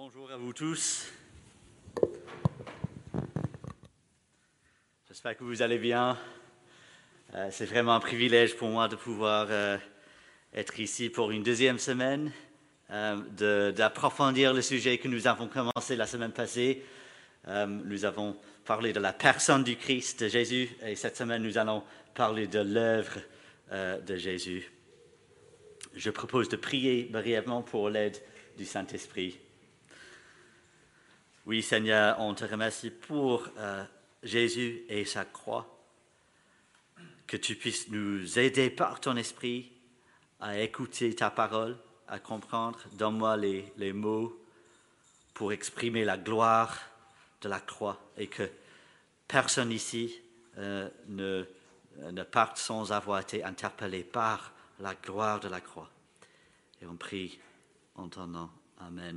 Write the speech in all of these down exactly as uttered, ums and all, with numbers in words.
Bonjour à vous tous. J'espère que vous allez bien. Euh, c'est vraiment un privilège pour moi de pouvoir euh, être ici pour une deuxième semaine, euh, de, d'approfondir le sujet que nous avons commencé la semaine passée. Euh, nous avons parlé de la personne du Christ, de Jésus, et cette semaine nous allons parler de l'œuvre euh, de Jésus. Je propose de prier brièvement pour l'aide du Saint-Esprit. Oui, Seigneur, on te remercie pour euh, Jésus et sa croix, que tu puisses nous aider par ton esprit à écouter ta parole, à comprendre. Donne-moi les, les mots pour exprimer la gloire de la croix et que personne ici euh, ne, ne parte sans avoir été interpellé par la gloire de la croix. Et on prie en ton nom. Amen.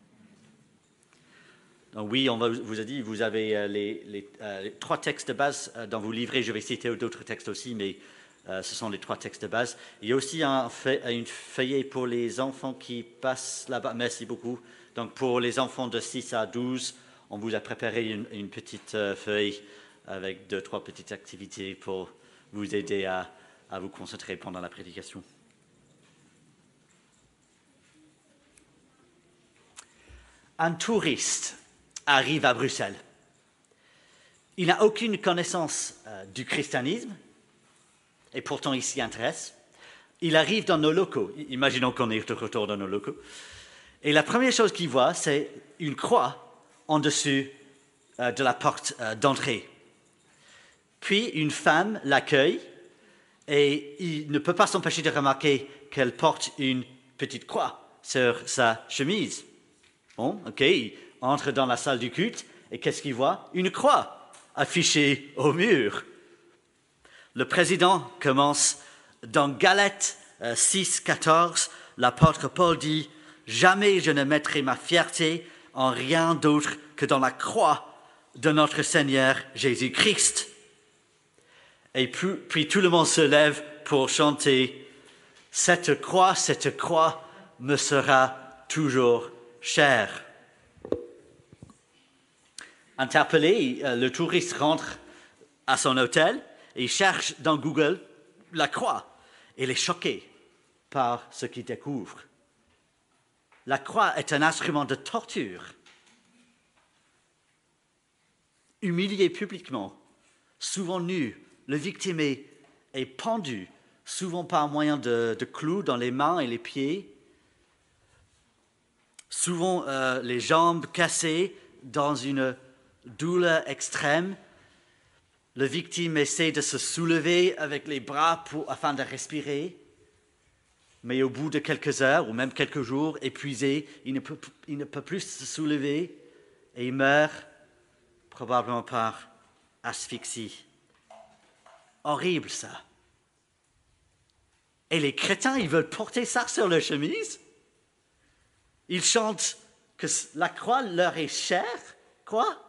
Donc oui, on va, vous a dit, vous avez euh, les, les, euh, les trois textes de base euh, dans vos livrets. Je vais citer d'autres textes aussi, mais euh, ce sont les trois textes de base. Il y a aussi un feuille, une feuillet pour les enfants qui passent là-bas. Merci beaucoup. Donc pour les enfants de six à douze, on vous a préparé une, une petite euh, feuille avec deux, trois petites activités pour vous aider à, à vous concentrer pendant la prédication. Un touriste arrive à Bruxelles. Il n'a aucune connaissance euh, du christianisme, et pourtant il s'y intéresse. Il arrive dans nos locaux, imaginons qu'on est de retour dans nos locaux, et la première chose qu'il voit, c'est une croix en dessus euh, de la porte euh, d'entrée. Puis une femme l'accueille, et il ne peut pas s'empêcher de remarquer qu'elle porte une petite croix sur sa chemise. Bon, ok, il entre dans la salle du culte, et qu'est-ce qu'il voit? Une croix affichée au mur. Le président commence dans Galates euh, six, quatorze. L'apôtre Paul dit « Jamais je ne mettrai ma fierté en rien d'autre que dans la croix de notre Seigneur Jésus-Christ. » Et puis, puis tout le monde se lève pour chanter « Cette croix, cette croix me sera toujours chère. » Interpellé, le touriste rentre à son hôtel et cherche dans Google la croix. Il est choqué par ce qu'il découvre. La croix est un instrument de torture. Humilié publiquement, souvent nu, le victime est, est pendu, souvent par moyen de, de clous dans les mains et les pieds, souvent euh, les jambes cassées dans une douleur extrême. Le victime essaie de se soulever avec les bras pour, afin de respirer, mais au bout de quelques heures ou même quelques jours, épuisé, il ne peut, il ne peut plus se soulever et il meurt probablement par asphyxie. Horrible ça. Et les chrétiens, ils veulent porter ça sur leur chemise. Ils chantent que la croix leur est chère. Quoi?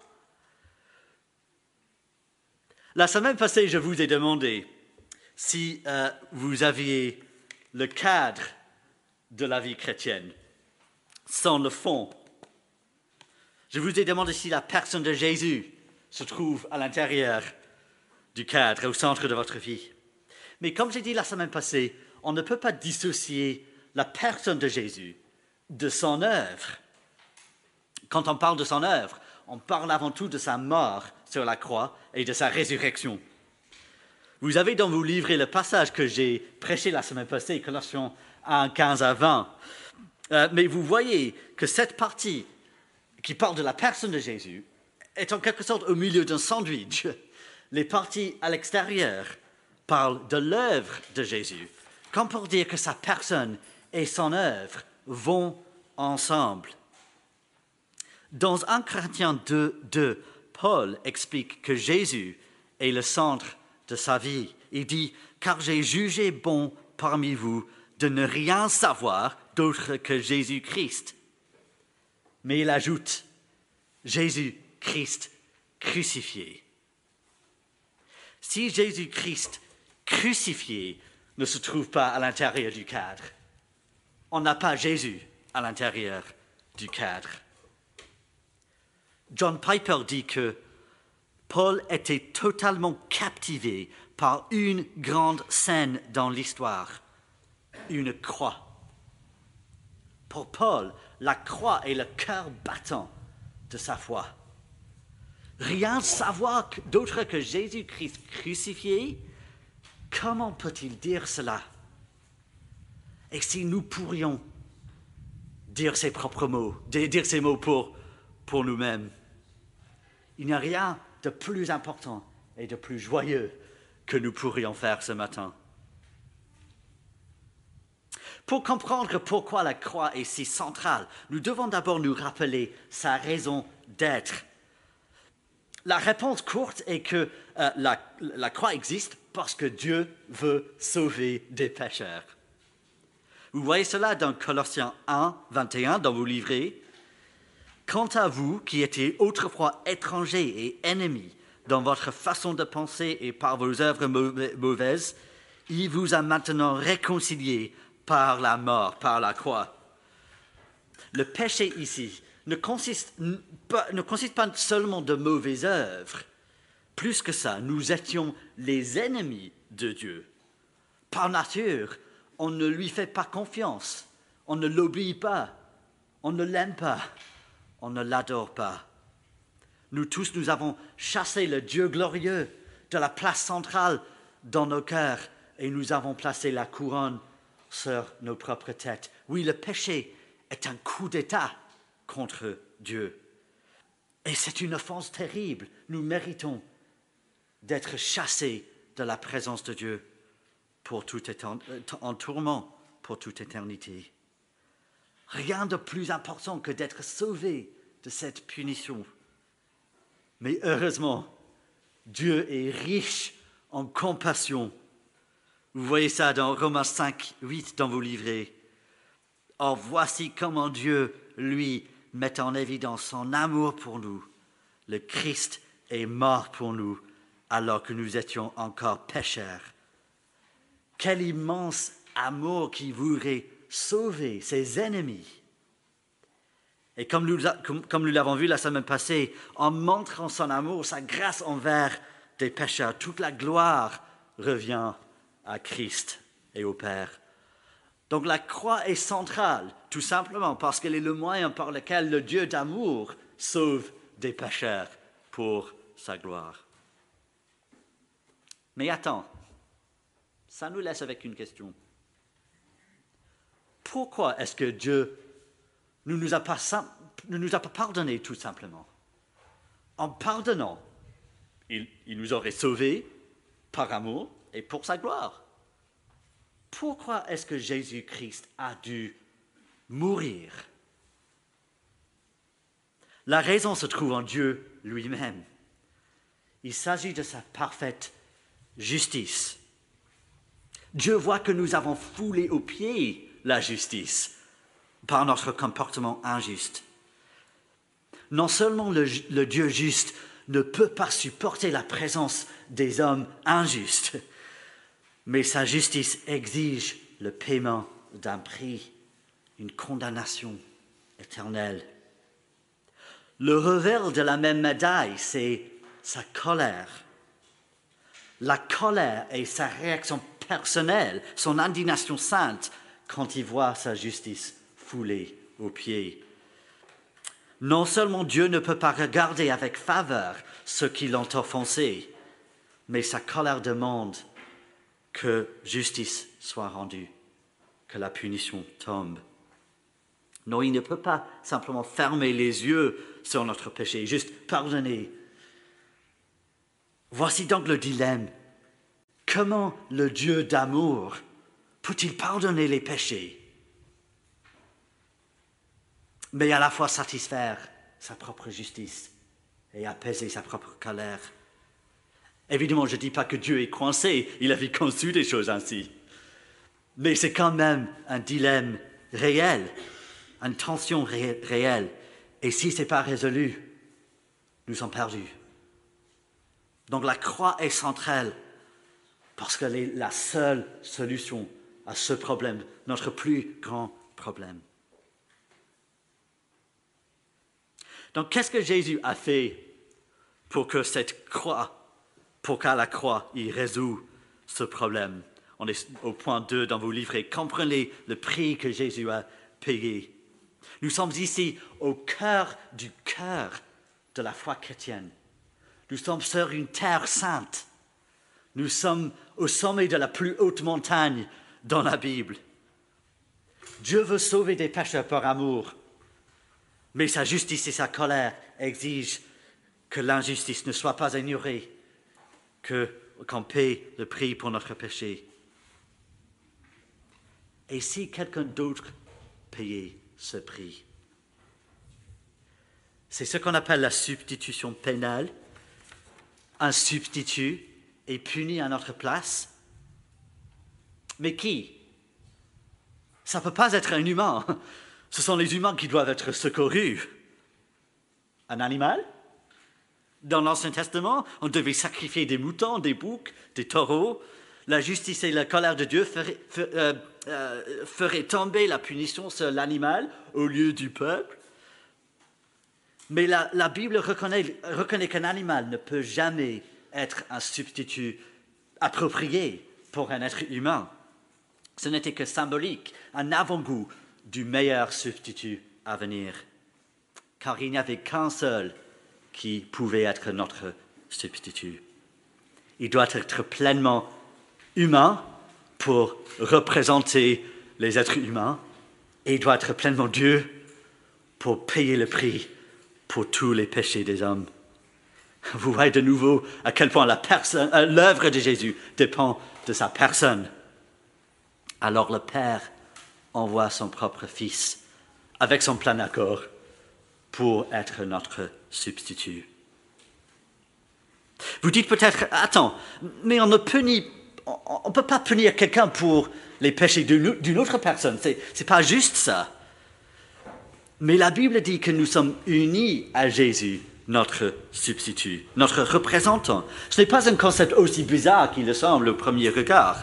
La semaine passée, je vous ai demandé si euh, vous aviez le cadre de la vie chrétienne, sans le fond. Je vous ai demandé si la personne de Jésus se trouve à l'intérieur du cadre, au centre de votre vie. Mais comme j'ai dit la semaine passée, on ne peut pas dissocier la personne de Jésus de son œuvre. Quand on parle de son œuvre, on parle avant tout de sa mort sur la croix et de sa résurrection. Vous avez dans vos livrets le passage que j'ai prêché la semaine passée, Colossiens un, quinze à vingt. Euh, mais vous voyez que cette partie qui parle de la personne de Jésus est en quelque sorte au milieu d'un sandwich. Les parties à l'extérieur parlent de l'œuvre de Jésus, comme pour dire que sa personne et son œuvre vont ensemble. Dans un Corinthiens deux, deux, Paul explique que Jésus est le centre de sa vie. Il dit « Car j'ai jugé bon parmi vous de ne rien savoir d'autre que Jésus-Christ. » Mais il ajoute « Jésus-Christ crucifié. » Si Jésus-Christ crucifié ne se trouve pas à l'intérieur du cadre, on n'a pas Jésus à l'intérieur du cadre. John Piper dit que Paul était totalement captivé par une grande scène dans l'histoire, une croix. Pour Paul, la croix est le cœur battant de sa foi. Rien savoir d'autre que Jésus-Christ crucifié, comment peut-il dire cela? Et si nous pourrions dire ses propres mots, dire ces mots pour, pour nous-mêmes, il n'y a rien de plus important et de plus joyeux que nous pourrions faire ce matin. Pour comprendre pourquoi la croix est si centrale, nous devons d'abord nous rappeler sa raison d'être. La réponse courte est que euh, la, la croix existe parce que Dieu veut sauver des pécheurs. Vous voyez cela dans Colossiens un, vingt et un, dans vos livrets. « Quant à vous, qui étiez autrefois étrangers et ennemis dans votre façon de penser et par vos œuvres mauvaises, il vous a maintenant réconciliés par la mort, par la croix. » Le péché ici ne consiste pas, ne consiste pas seulement de mauvaises œuvres. Plus que ça, nous étions les ennemis de Dieu. Par nature, on ne lui fait pas confiance, on ne l'obéit pas, on ne l'aime pas, on ne l'adore pas. Nous tous, nous avons chassé le Dieu glorieux de la place centrale dans nos cœurs et nous avons placé la couronne sur nos propres têtes. Oui, le péché est un coup d'État contre Dieu. Et c'est une offense terrible. Nous méritons d'être chassés de la présence de Dieu pour tout étern- en tourment pour toute éternité. Rien de plus important que d'être sauvé de cette punition. Mais heureusement, Dieu est riche en compassion. Vous voyez ça dans Romains cinq, huit dans vos livrets. Or, voici comment Dieu, lui, met en évidence son amour pour nous. Le Christ est mort pour nous alors que nous étions encore pécheurs. Quel immense amour qui voudrait sauver ses ennemis. Et comme nous, comme, comme nous l'avons vu la semaine passée, en montrant son amour, sa grâce envers des pécheurs, toute la gloire revient à Christ et au Père. Donc la croix est centrale, tout simplement parce qu'elle est le moyen par lequel le Dieu d'amour sauve des pécheurs pour sa gloire. Mais attends, ça nous laisse avec une question. Pourquoi est-ce que Dieu ne nous a pas, ne nous a pas pardonné tout simplement? En pardonnant, il, il nous aurait sauvés par amour et pour sa gloire. Pourquoi est-ce que Jésus-Christ a dû mourir? La raison se trouve en Dieu lui-même. Il s'agit de sa parfaite justice. Dieu voit que nous avons foulé aux pieds la justice par notre comportement injuste. Non seulement le, le Dieu juste ne peut pas supporter la présence des hommes injustes, mais sa justice exige le paiement d'un prix, une condamnation éternelle. Le revers de la même médaille, c'est sa colère. La colère est sa réaction personnelle, son indignation sainte quand il voit sa justice foulée aux pieds. Non seulement Dieu ne peut pas regarder avec faveur ceux qui l'ont offensé, mais sa colère demande que justice soit rendue, que la punition tombe. Non, il ne peut pas simplement fermer les yeux sur notre péché, juste pardonner. Voici donc le dilemme. Comment le Dieu d'amour peut-il pardonner les péchés, mais à la fois satisfaire sa propre justice et apaiser sa propre colère? Évidemment, je ne dis pas que Dieu est coincé, il avait conçu des choses ainsi. Mais c'est quand même un dilemme réel, une tension ré- réelle. Et si ce n'est pas résolu, nous sommes perdus. Donc la croix est centrale parce qu'elle est la seule solution à ce problème, notre plus grand problème. Donc, qu'est-ce que Jésus a fait pour que cette croix, pour qu'à la croix, il résout ce problème? On est au point deux dans vos livrets. Comprenez le prix que Jésus a payé. Nous sommes ici au cœur du cœur de la foi chrétienne. Nous sommes sur une terre sainte. Nous sommes au sommet de la plus haute montagne dans la Bible. Dieu veut sauver des pécheurs par amour, mais sa justice et sa colère exigent que l'injustice ne soit pas ignorée, que, qu'on paie le prix pour notre péché. Et si quelqu'un d'autre payait ce prix? C'est ce qu'on appelle la substitution pénale. Un substitut est puni à notre place. Mais qui? Ça ne peut pas être un humain. Ce sont les humains qui doivent être secourus. Un animal? Dans l'Ancien Testament, on devait sacrifier des moutons, des boucs, des taureaux. La justice et la colère de Dieu feraient, euh, euh, feraient tomber la punition sur l'animal au lieu du peuple. Mais la, la Bible reconnaît, reconnaît qu'un animal ne peut jamais être un substitut approprié pour un être humain. Ce n'était que symbolique, un avant-goût du meilleur substitut à venir. Car il n'y avait qu'un seul qui pouvait être notre substitut. Il doit être pleinement humain pour représenter les êtres humains et il doit être pleinement Dieu pour payer le prix pour tous les péchés des hommes. Vous voyez de nouveau à quel point la personne, euh, l'œuvre de Jésus dépend de sa personne. Alors le Père envoie son propre Fils avec son plein accord pour être notre substitut. Vous dites peut-être, attends, mais on ne punit, on ne peut pas punir quelqu'un pour les péchés d'une autre personne. Ce n'est pas juste ça. Mais la Bible dit que nous sommes unis à Jésus, notre substitut, notre représentant. Ce n'est pas un concept aussi bizarre qu'il le semble au premier regard.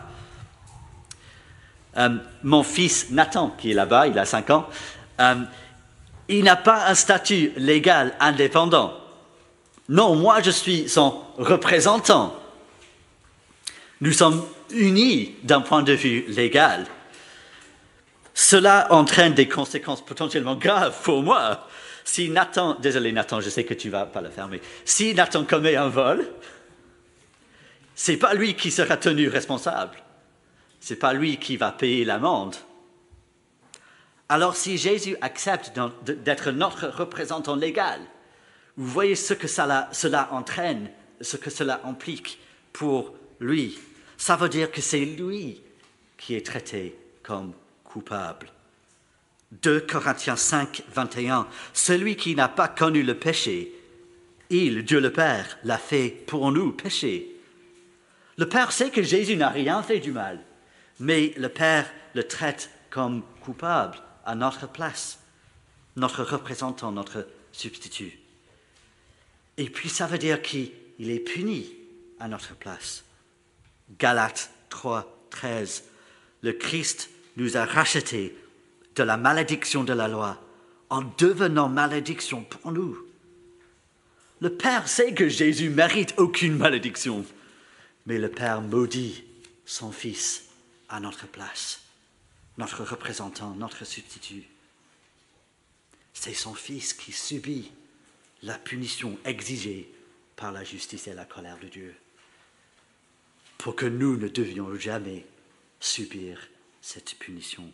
Euh, mon fils Nathan, qui est là-bas, il a cinq ans, euh, il n'a pas un statut légal indépendant. Non, moi je suis son représentant. Nous sommes unis d'un point de vue légal. Cela entraîne des conséquences potentiellement graves pour moi. Si Nathan, désolé Nathan, je sais que tu ne vas pas le faire, mais si Nathan commet un vol, ce n'est pas lui qui sera tenu responsable. Ce n'est pas lui qui va payer l'amende. Alors si Jésus accepte d'être notre représentant légal, vous voyez ce que cela, cela entraîne, ce que cela implique pour lui. Ça veut dire que c'est lui qui est traité comme coupable. deux Corinthiens cinq, vingt et un. Celui qui n'a pas connu le péché, il, Dieu le Père, l'a fait pour nous pécher. Le Père sait que Jésus n'a rien fait du mal, mais le Père le traite comme coupable à notre place, notre représentant, notre substitut. Et puis ça veut dire qu'il est puni à notre place. Galates trois, treize. Le Christ nous a rachetés de la malédiction de la loi en devenant malédiction pour nous. Le Père sait que Jésus mérite aucune malédiction, mais le Père maudit son Fils à notre place, notre représentant, notre substitut. C'est son Fils qui subit la punition exigée par la justice et la colère de Dieu, pour que nous ne devions jamais subir cette punition.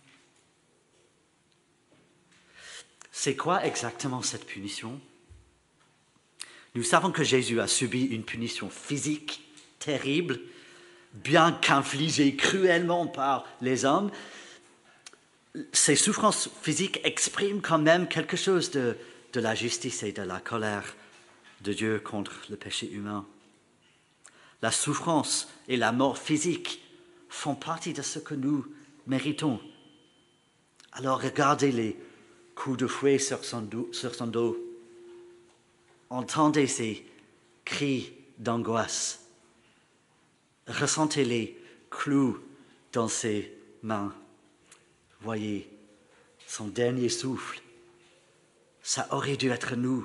C'est quoi exactement cette punition? Nous savons que Jésus a subi une punition physique terrible, bien qu'infligée cruellement par les hommes. Ces souffrances physiques expriment quand même quelque chose de, de la justice et de la colère de Dieu contre le péché humain. La souffrance et la mort physique font partie de ce que nous méritons. Alors regardez les coups de fouet sur son dos, sur son dos. Entendez ses cris d'angoisse. Ressentez les clous dans ses mains. Voyez son dernier souffle, Ça aurait dû être nous.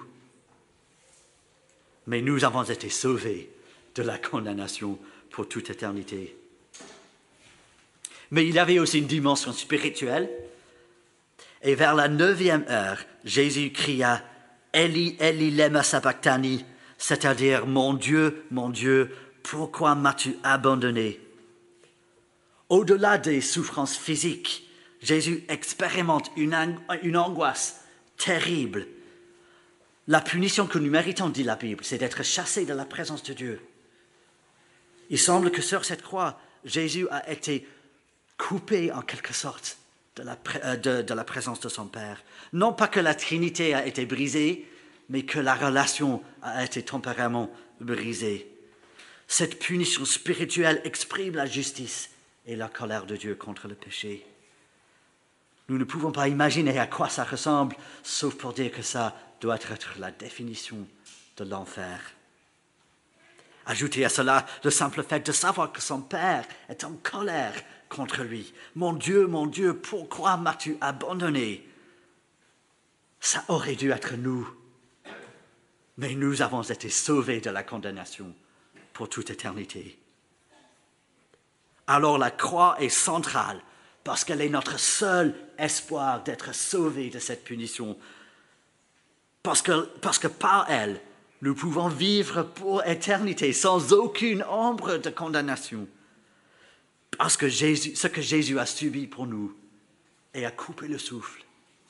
Mais nous avons été sauvés de la condamnation pour toute éternité. Mais il y avait aussi une dimension spirituelle. Et vers la neuvième heure, Jésus cria « Eli, Eli, lema sabachthani », c'est-à-dire « Mon Dieu, mon Dieu, pourquoi m'as-tu abandonné ?» Au-delà des souffrances physiques, Jésus expérimente une, une angoisse terrible. La punition que nous méritons, dit la Bible, c'est d'être chassés de la présence de Dieu. Il semble que sur cette croix, Jésus a été coupé en quelque sorte de la, de, de la présence de son Père. Non pas que la Trinité a été brisée, mais que la relation a été temporairement brisée. Cette punition spirituelle exprime la justice et la colère de Dieu contre le péché. Nous ne pouvons pas imaginer à quoi ça ressemble, sauf pour dire que ça doit être la définition de l'enfer. Ajoutez à cela le simple fait de savoir que son Père est en colère contre lui. « Mon Dieu, mon Dieu, pourquoi m'as-tu abandonné ?» Ça aurait dû être nous. Mais nous avons été sauvés de la condamnation pour toute éternité. Alors la croix est centrale parce qu'elle est notre seul espoir d'être sauvés de cette punition. Parce que, parce que par elle, nous pouvons vivre pour éternité sans aucune ombre de condamnation. Parce que Jésus, ce que Jésus a subi pour nous et a coupé le souffle.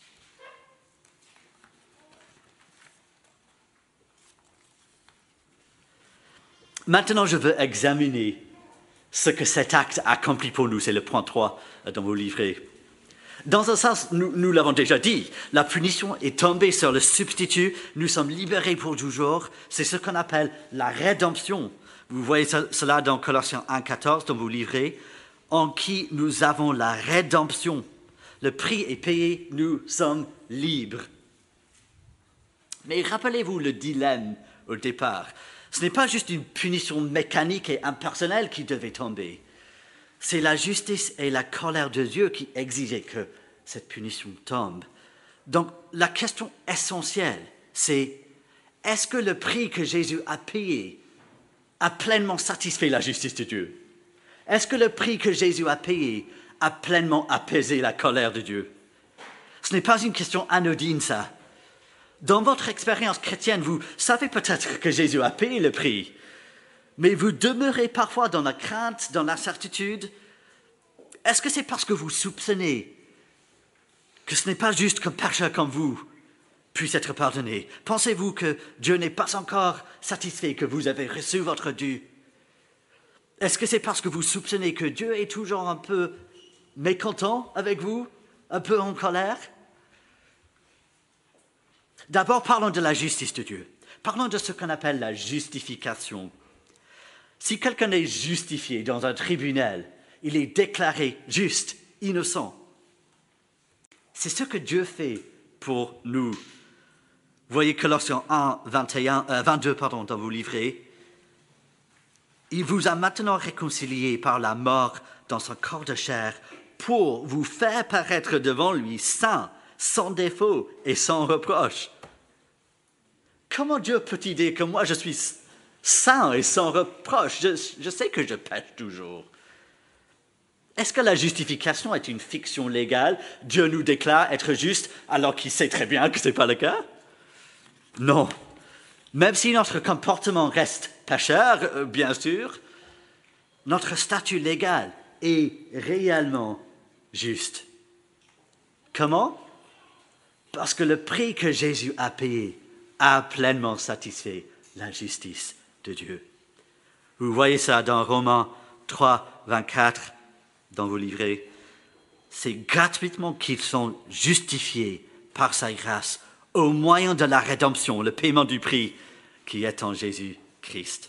Maintenant, je veux examiner ce que cet acte accomplit pour nous. C'est le point trois dans vos livrets. Dans un sens, nous, nous l'avons déjà dit, la punition est tombée sur le substitut. Nous sommes libérés pour toujours. C'est ce qu'on appelle la rédemption. Vous voyez cela dans Colossiens un, quatorze, dans vos livrets, en qui nous avons la rédemption. Le prix est payé, nous sommes libres. Mais rappelez-vous le dilemme au départ. Ce n'est pas juste une punition mécanique et impersonnelle qui devait tomber. C'est la justice et la colère de Dieu qui exigeaient que cette punition tombe. Donc, la question essentielle, c'est est-ce que le prix que Jésus a payé a pleinement satisfait la justice de Dieu? Est-ce que le prix que Jésus a payé a pleinement apaisé la colère de Dieu? Ce n'est pas une question anodine, ça. Dans votre expérience chrétienne, vous savez peut-être que Jésus a payé le prix, mais vous demeurez parfois dans la crainte, dans l'incertitude. Est-ce que c'est parce que vous soupçonnez que ce n'est pas juste qu'un pécheur comme vous puisse être pardonné? Pensez-vous que Dieu n'est pas encore satisfait que vous avez reçu votre dû? Est-ce que c'est parce que vous soupçonnez que Dieu est toujours un peu mécontent avec vous, un peu en colère? D'abord, parlons de la justice de Dieu. Parlons de ce qu'on appelle la justification. Si quelqu'un est justifié dans un tribunal, il est déclaré juste, innocent. C'est ce que Dieu fait pour nous. Vous voyez Colossiens un, vingt et un, euh, vingt-deux pardon, dans vos livrets. Il vous a maintenant réconcilié par la mort dans son corps de chair pour vous faire paraître devant lui saint, sans défaut et sans reproche. Comment Dieu peut-il dire que moi je suis saint et sans reproche? Je, je sais que je pêche toujours. Est-ce que la justification est une fiction légale? Dieu nous déclare être justes alors qu'il sait très bien que ce n'est pas le cas? Non. Même si notre comportement reste pécheur, bien sûr, notre statut légal est réellement juste. Comment? Parce que le prix que Jésus a payé a pleinement satisfait la justice de Dieu. Vous voyez ça dans Romains trois, vingt-quatre, dans vos livrets. C'est gratuitement qu'ils sont justifiés par sa grâce au moyen de la rédemption, le paiement du prix qui est en Jésus-Christ.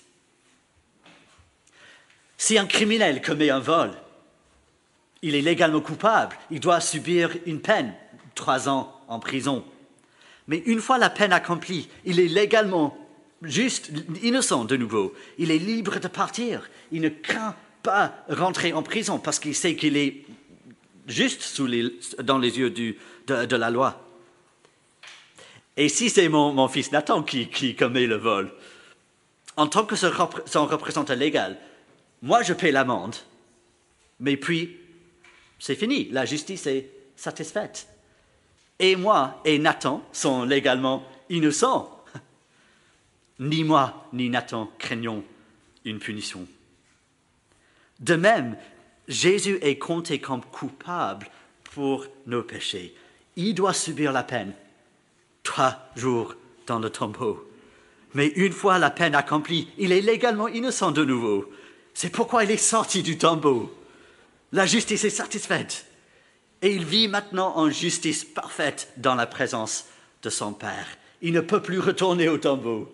Si un criminel commet un vol, il est légalement coupable, il doit subir une peine, trois ans en prison. Mais une fois la peine accomplie, il est légalement juste, innocent de nouveau. Il est libre de partir. Il ne craint pas rentrer en prison parce qu'il sait qu'il est juste sous les, dans les yeux du, de, de la loi. Et si c'est mon, mon fils Nathan qui, qui commet le vol, en tant que son, son représentant légal, moi je paie l'amende, mais puis c'est fini, la justice est satisfaite. Et moi et Nathan sont légalement innocents. Ni moi ni Nathan craignons une punition. De même, Jésus est compté comme coupable pour nos péchés. Il doit subir la peine, trois jours dans le tombeau. Mais une fois la peine accomplie, il est légalement innocent de nouveau. C'est pourquoi il est sorti du tombeau. La justice est satisfaite. Et il vit maintenant en justice parfaite dans la présence de son Père. Il ne peut plus retourner au tombeau.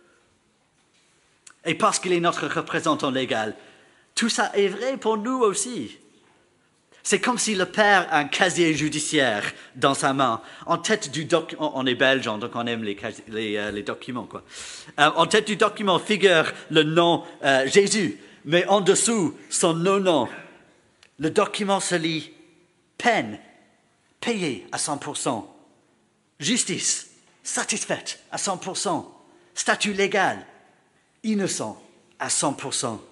Et parce qu'il est notre représentant légal, tout ça est vrai pour nous aussi. C'est comme si le Père a un casier judiciaire dans sa main. En tête du document, on est belge, donc on aime les, les, euh, les documents, quoi. Euh, en tête du document figure le nom euh, Jésus, mais en dessous, son non-nom. Le document se lit peine, payée à cent pour cent. Justice, satisfaite à cent pour cent. Statut légal, innocent à cent pour cent.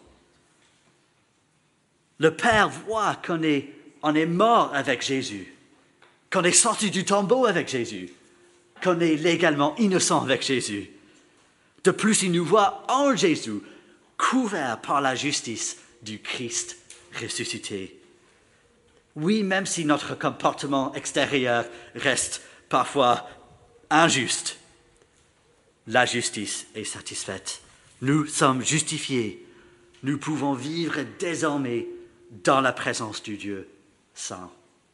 Le Père voit qu'on est, on est mort avec Jésus, qu'on est sorti du tombeau avec Jésus, qu'on est légalement innocent avec Jésus. De plus, il nous voit en Jésus, couvert par la justice du Christ ressuscité. Oui, même si notre comportement extérieur reste parfois injuste, la justice est satisfaite. Nous sommes justifiés. Nous pouvons vivre désormais dans la présence du Dieu saint.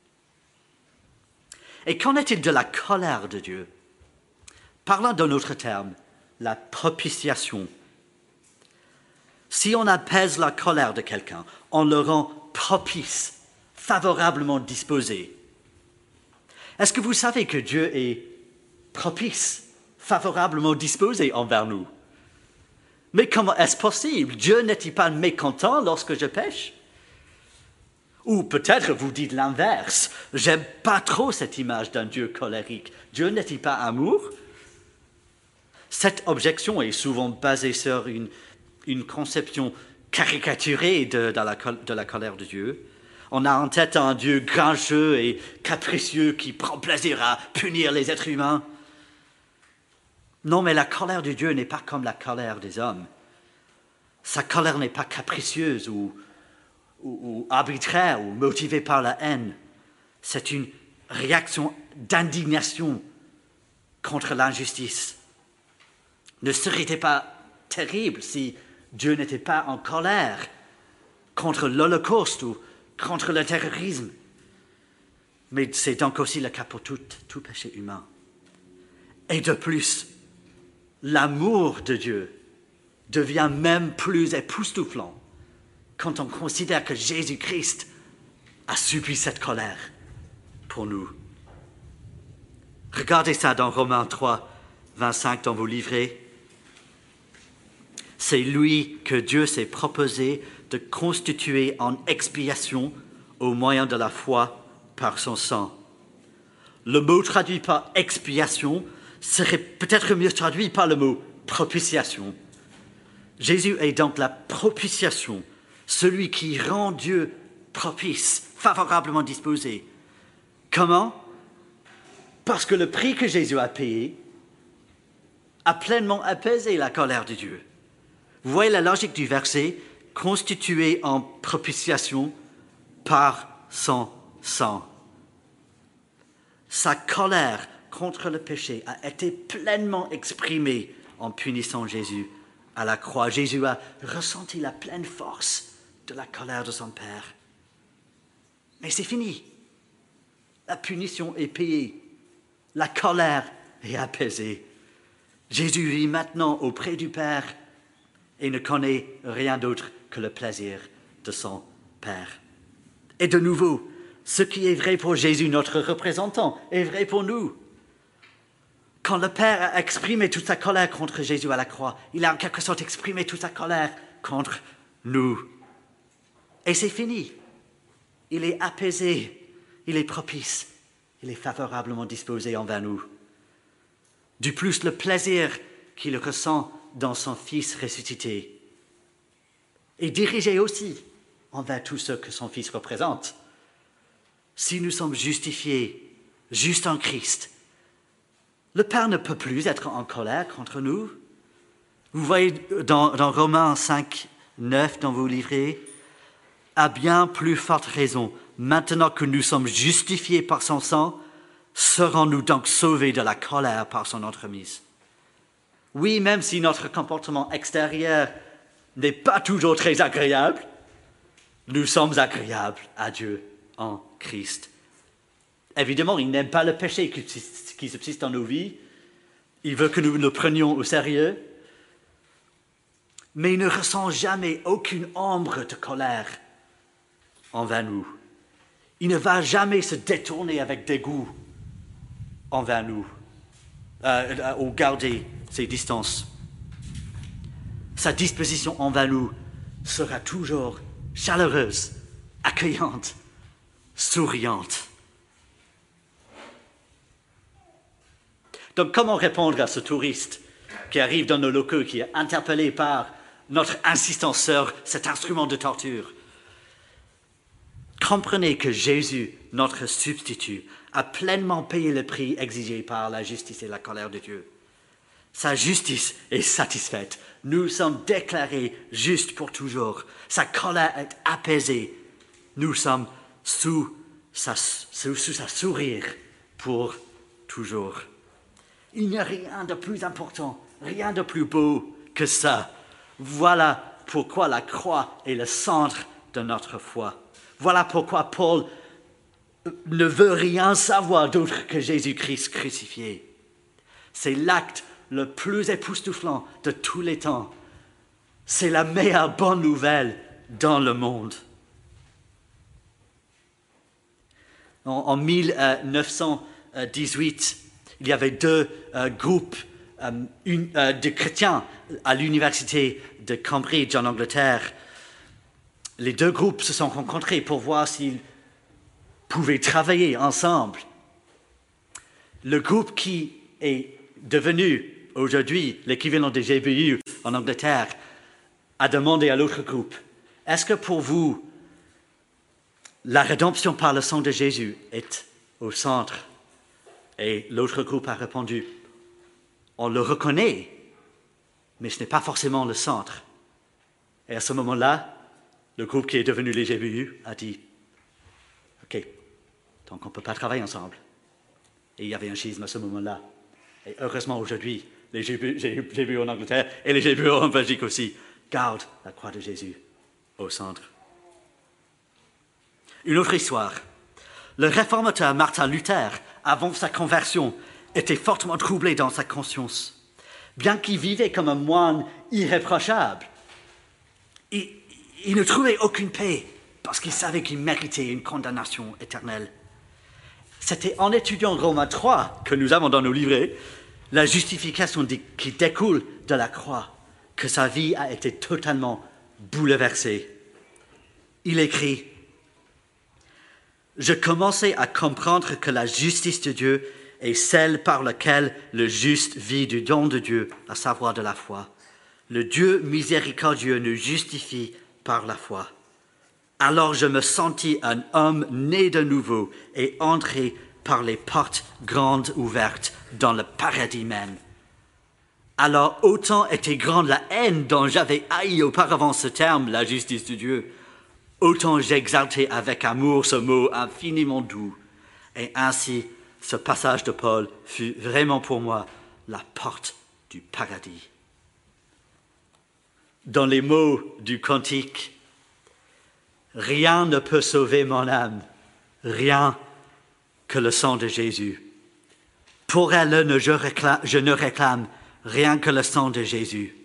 Et qu'en est-il de la colère de Dieu? Parlant d'un autre terme, la propitiation. Si on apaise la colère de quelqu'un, on le rend propice, favorablement disposé. Est-ce que vous savez que Dieu est propice, favorablement disposé envers nous? Mais comment est-ce possible? Dieu n'est-il pas mécontent lorsque je pêche? Ou peut-être vous dites l'inverse. J'aime pas trop cette image d'un Dieu colérique. Dieu n'est-il pas amour? Cette objection est souvent basée sur une, une conception caricaturée de, de, la, de la colère de Dieu. On a en tête un Dieu grincheux et capricieux qui prend plaisir à punir les êtres humains. Non, mais la colère de Dieu n'est pas comme la colère des hommes. Sa colère n'est pas capricieuse ou, ou, ou arbitraire ou motivée par la haine. C'est une réaction d'indignation contre l'injustice. Ne serait-il pas terrible si Dieu n'était pas en colère contre l'Holocauste ou contre le terrorisme? Mais c'est donc aussi le cas pour tout, tout péché humain. Et de plus, l'amour de Dieu devient même plus époustouflant quand on considère que Jésus-Christ a subi cette colère pour nous. Regardez ça dans Romains trois, vingt-cinq dans vos livrets. C'est lui que Dieu s'est proposé de constituer en expiation au moyen de la foi par son sang. Le mot traduit par expiation serait peut-être mieux traduit par le mot propitiation. Jésus est donc la propitiation, celui qui rend Dieu propice, favorablement disposé. Comment? Parce que le prix que Jésus a payé a pleinement apaisé la colère de Dieu. Vous voyez la logique du verset, constitué en propitiation par son sang. Sa colère contre le péché a été pleinement exprimée en punissant Jésus à la croix. Jésus a ressenti la pleine force de la colère de son Père. Mais c'est fini. La punition est payée. La colère est apaisée. Jésus vit maintenant auprès du Père et ne connaît rien d'autre que le plaisir de son Père. Et de nouveau, ce qui est vrai pour Jésus, notre représentant, est vrai pour nous. Quand le Père a exprimé toute sa colère contre Jésus à la croix, il a en quelque sorte exprimé toute sa colère contre nous. Et c'est fini. Il est apaisé, il est propice, il est favorablement disposé envers nous. du plus le plaisir qu'il ressent dans son Fils ressuscité, et dirigé aussi envers tout ce que son Fils représente. Si nous sommes justifiés, justes en Christ, le Père ne peut plus être en colère contre nous. Vous voyez dans, dans Romains cinq, neuf, dans vos livrets, à bien plus forte raison, maintenant que nous sommes justifiés par son sang, serons-nous donc sauvés de la colère par son entremise. Oui, même si notre comportement extérieur n'est pas toujours très agréable, nous sommes agréables à Dieu en Christ. Évidemment, il n'aime pas le péché qui subsiste dans nos vies. Il veut que nous le prenions au sérieux. Mais il ne ressent jamais aucune ombre de colère envers nous. Il ne va jamais se détourner avec dégoût envers nous, euh, ou garder ses distances. Sa disposition envers nous sera toujours chaleureuse, accueillante, souriante. Donc, comment répondre à ce touriste qui arrive dans nos locaux, qui est interpellé par notre insistance sur cet instrument de torture? Comprenez que Jésus, notre substitut, a pleinement payé le prix exigé par la justice et la colère de Dieu. Sa justice est satisfaite. Nous sommes déclarés justes pour toujours. Sa colère est apaisée. Nous sommes sous sa, sous, sous sa sourire pour toujours. Il n'y a rien de plus important, rien de plus beau que ça. Voilà pourquoi la croix est le centre de notre foi. Voilà pourquoi Paul ne veut rien savoir d'autre que Jésus-Christ crucifié. C'est l'acte le plus époustouflant de tous les temps. C'est la meilleure bonne nouvelle dans le monde. En, en mille neuf cent dix-huit, il y avait deux euh, groupes euh, une, euh, de chrétiens à l'université de Cambridge en Angleterre. Les deux groupes se sont rencontrés pour voir s'ils pouvaient travailler ensemble. Le groupe qui est devenu aujourd'hui l'équivalent des G B U en Angleterre a demandé à l'autre groupe, est-ce que pour vous, la rédemption par le sang de Jésus est au centre? Et l'autre groupe a répondu, on le reconnaît, mais ce n'est pas forcément le centre. Et à ce moment-là, le groupe qui est devenu les G B U a dit, OK, donc on ne peut pas travailler ensemble. Et il y avait un schisme à ce moment-là. Et heureusement aujourd'hui, les G B U en Angleterre et les G B U en Belgique aussi gardent la croix de Jésus au centre. Une autre histoire. Le réformateur Martin Luther, avant sa conversion, était fortement troublé dans sa conscience. Bien qu'il vivait comme un moine irréprochable, il, il ne trouvait aucune paix parce qu'il savait qu'il méritait une condamnation éternelle. C'était en étudiant Romains trois, que nous avons dans nos livrets, la justification qui découle de la croix, que sa vie a été totalement bouleversée. Il écrit « Je commençais à comprendre que la justice de Dieu est celle par laquelle le juste vit du don de Dieu, à savoir de la foi. Le Dieu miséricordieux nous justifie par la foi. Alors je me sentis un homme né de nouveau et entré par les portes grandes ouvertes dans le paradis même. Alors autant était grande la haine dont j'avais haï auparavant ce terme, la justice de Dieu, autant j'exaltais avec amour ce mot infiniment doux. Et ainsi, ce passage de Paul fut vraiment pour moi la porte du paradis. Dans les mots du cantique, rien ne peut sauver mon âme, rien que le sang de Jésus. Pour elle, je, réclame, je ne réclame rien que le sang de Jésus.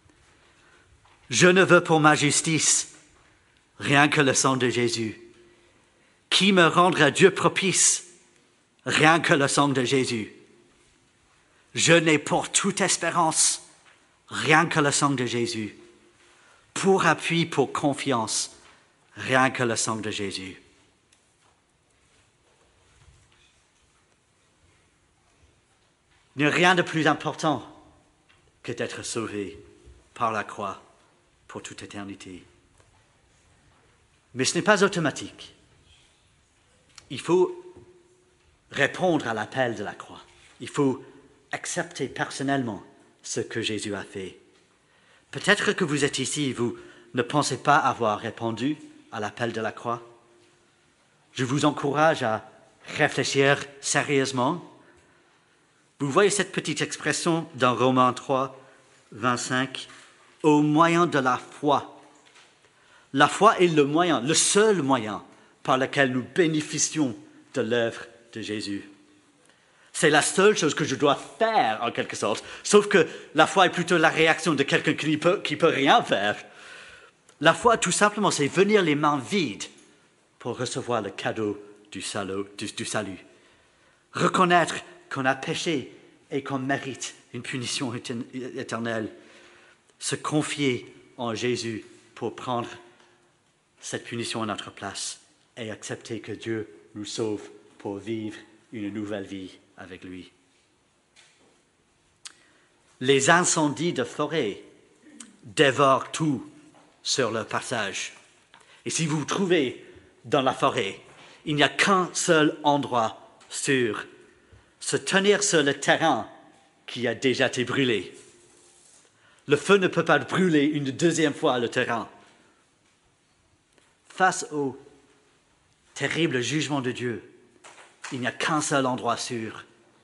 Je ne veux pour ma justice rien que le sang de Jésus. Qui me rendra Dieu propice? Rien que le sang de Jésus. Je n'ai pour toute espérance rien que le sang de Jésus. Pour appui, pour confiance, rien que le sang de Jésus. Il n'y a rien de plus important que d'être sauvé par la croix pour toute éternité. Mais ce n'est pas automatique. Il faut répondre à l'appel de la croix. Il faut accepter personnellement ce que Jésus a fait. Peut-être que vous êtes ici, vous ne pensez pas avoir répondu à l'appel de la croix. Je vous encourage à réfléchir sérieusement. Vous voyez cette petite expression dans Romains trois, vingt-cinq, « au moyen de la foi ». La foi est le moyen, le seul moyen par lequel nous bénéficions de l'œuvre de Jésus. C'est la seule chose que je dois faire, en quelque sorte, sauf que la foi est plutôt la réaction de quelqu'un qui ne peut, qui peut rien faire. La foi, tout simplement, c'est venir les mains vides pour recevoir le cadeau du salut. Du, du salut. Reconnaître qu'on a péché et qu'on mérite une punition éternelle. Se confier en Jésus pour prendre cette punition à notre place et accepter que Dieu nous sauve pour vivre une nouvelle vie avec lui. Les incendies de forêt dévorent tout sur leur passage. Et si vous vous trouvez dans la forêt, il n'y a qu'un seul endroit sûr, se tenir sur le terrain qui a déjà été brûlé. Le feu ne peut pas brûler une deuxième fois le terrain. Face au terrible jugement de Dieu, il n'y a qu'un seul endroit sûr.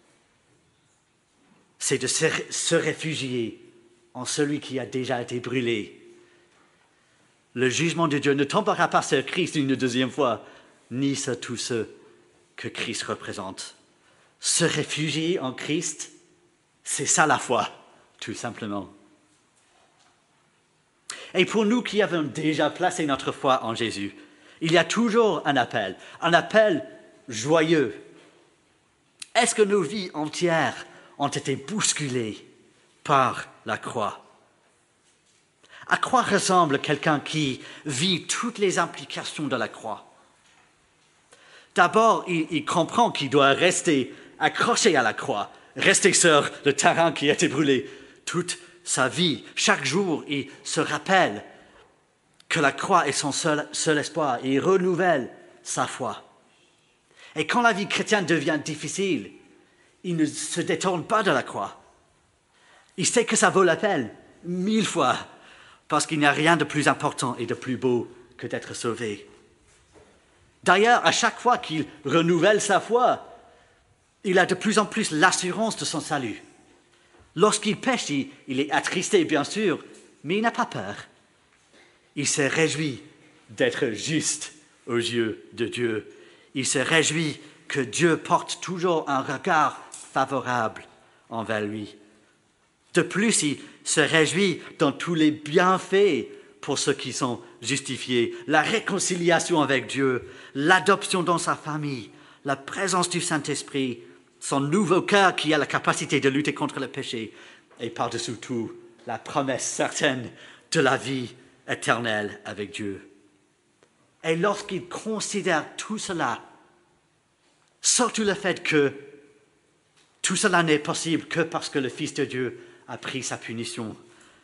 C'est de se, se réfugier en celui qui a déjà été brûlé. Le jugement de Dieu ne tombera pas sur Christ une deuxième fois, ni sur tous ceux que Christ représente. Se réfugier en Christ, c'est ça la foi, tout simplement. Et pour nous qui avons déjà placé notre foi en Jésus, il y a toujours un appel, un appel joyeux. Est-ce que nos vies entières ont été bousculées par la croix? À quoi ressemble quelqu'un qui vit toutes les implications de la croix? D'abord, il, il comprend qu'il doit rester accroché à la croix, rester sur le terrain qui a été brûlé toute sa vie. Chaque jour, il se rappelle que la croix est son seul, seul espoir et il renouvelle sa foi. Et quand la vie chrétienne devient difficile, il ne se détourne pas de la croix. Il sait que ça vaut la peine, mille fois, parce qu'il n'y a rien de plus important et de plus beau que d'être sauvé. D'ailleurs, à chaque fois qu'il renouvelle sa foi, il a de plus en plus l'assurance de son salut. Lorsqu'il pêche, il, il est attristé, bien sûr, mais il n'a pas peur. Il se réjouit d'être juste aux yeux de Dieu. Il se réjouit que Dieu porte toujours un regard favorable envers lui. De plus, il se réjouit dans tous les bienfaits pour ceux qui sont justifiés, la réconciliation avec Dieu, l'adoption dans sa famille, la présence du Saint-Esprit, son nouveau cœur qui a la capacité de lutter contre le péché, et par-dessus tout, la promesse certaine de la vie éternelle avec Dieu. Et lorsqu'il considère tout cela, surtout le fait que tout cela n'est possible que parce que le Fils de Dieu a pris sa punition,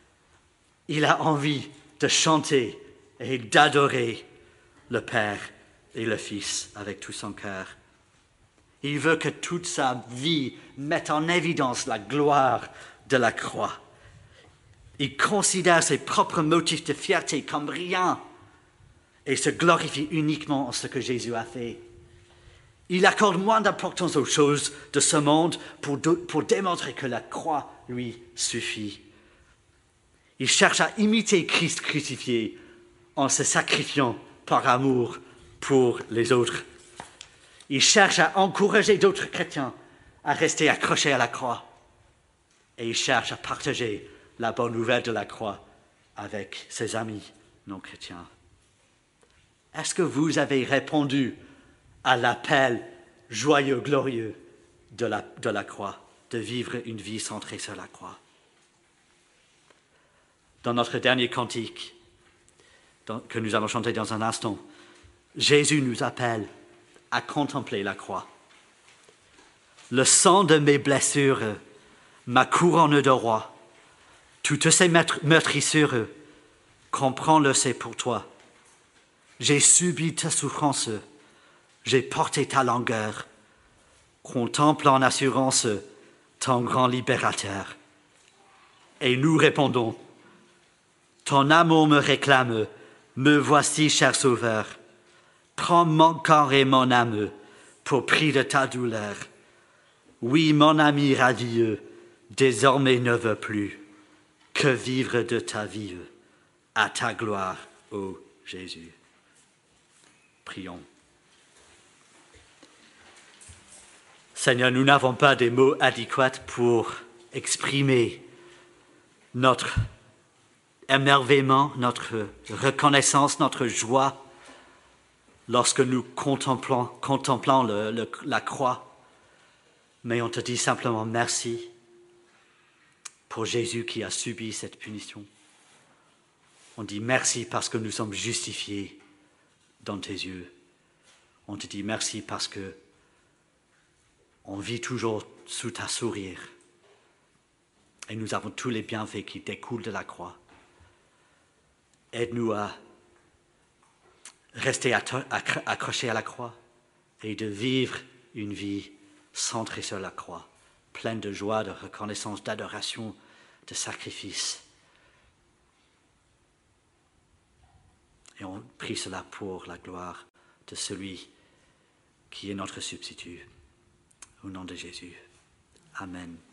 il a envie de chanter et d'adorer le Père et le Fils avec tout son cœur. Il veut que toute sa vie mette en évidence la gloire de la croix. Il considère ses propres motifs de fierté comme rien et se glorifie uniquement en ce que Jésus a fait. Il accorde moins d'importance aux choses de ce monde pour, de, pour démontrer que la croix lui suffit. Il cherche à imiter Christ crucifié en se sacrifiant par amour pour les autres. Il cherche à encourager d'autres chrétiens à rester accrochés à la croix. Et il cherche à partager la bonne nouvelle de la croix avec ses amis non chrétiens. Est-ce que vous avez répondu à l'appel joyeux, glorieux de la, de la croix, de vivre une vie centrée sur la croix? Dans notre dernier cantique, dans, que nous allons chanter dans un instant, Jésus nous appelle à contempler la croix. Le sang de mes blessures ma couronne de roi. Toutes ces meurtrissures, comprends-le, c'est pour toi. J'ai subi ta souffrance, j'ai porté ta langueur. Contemple en assurance ton grand libérateur. Et nous répondons, ton amour me réclame, me voici, cher sauveur. Prends mon corps et mon âme pour prix de ta douleur. Oui, mon ami radieux, désormais ne veux plus que vivre de ta vie, à ta gloire, ô Jésus. Prions. Seigneur, nous n'avons pas des mots adéquats pour exprimer notre émerveillement, notre reconnaissance, notre joie lorsque nous contemplons, contemplons le, le, la croix. Mais on te dit simplement merci pour Jésus qui a subi cette punition. On dit merci parce que nous sommes justifiés dans tes yeux. On te dit merci parce que on vit toujours sous ta sourire. Et nous avons tous les bienfaits qui découlent de la croix. Aide-nous à rester accrochés à la croix et de vivre une vie centrée sur la croix, pleine de joie, de reconnaissance, d'adoration, de sacrifice. Et on prie cela pour la gloire de celui qui est notre substitut. Au nom de Jésus. Amen.